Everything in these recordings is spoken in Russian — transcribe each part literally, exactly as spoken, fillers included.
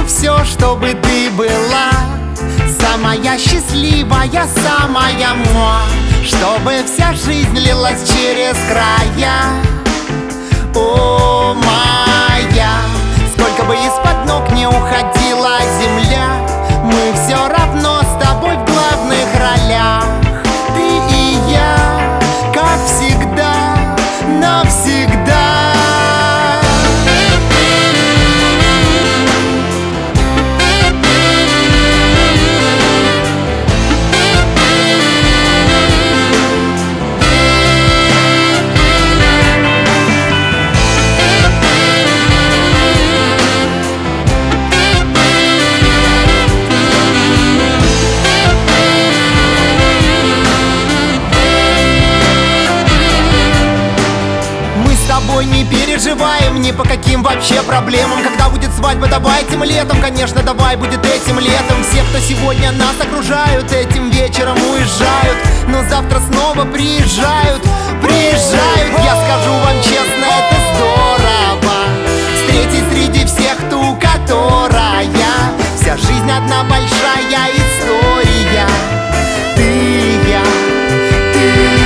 все, чтобы ты была самая счастливая, самая муа, чтобы вся жизнь лилась через края. О, моя, сколько бы из-под ног не уходила земля, мы все равно с тобой в главных ролях. Ты и я, как всегда, навсегда. Не переживаем ни по каким вообще проблемам. Когда будет свадьба, давай этим летом. Конечно, давай будет этим летом. Все, кто сегодня нас окружают, этим вечером уезжают, но завтра снова приезжают, приезжают. Я скажу вам честно, это здорово встретить среди всех ту, которая вся жизнь одна большая история. Ты, я, ты.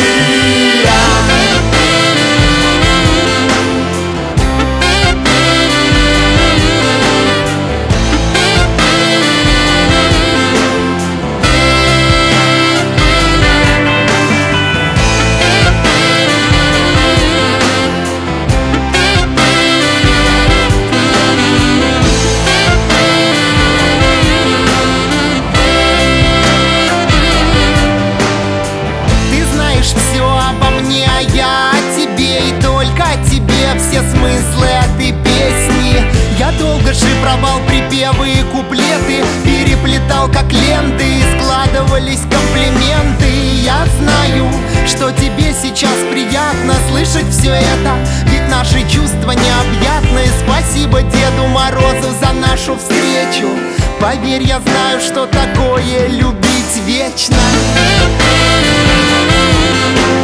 Все смыслы этой песни я долго шифровал, припевы и куплеты переплетал как ленты, и складывались комплименты. И я знаю, что тебе сейчас приятно слышать все это, ведь наши чувства необъятны. Спасибо Деду Морозу за нашу встречу. Поверь, я знаю, что такое любить вечно.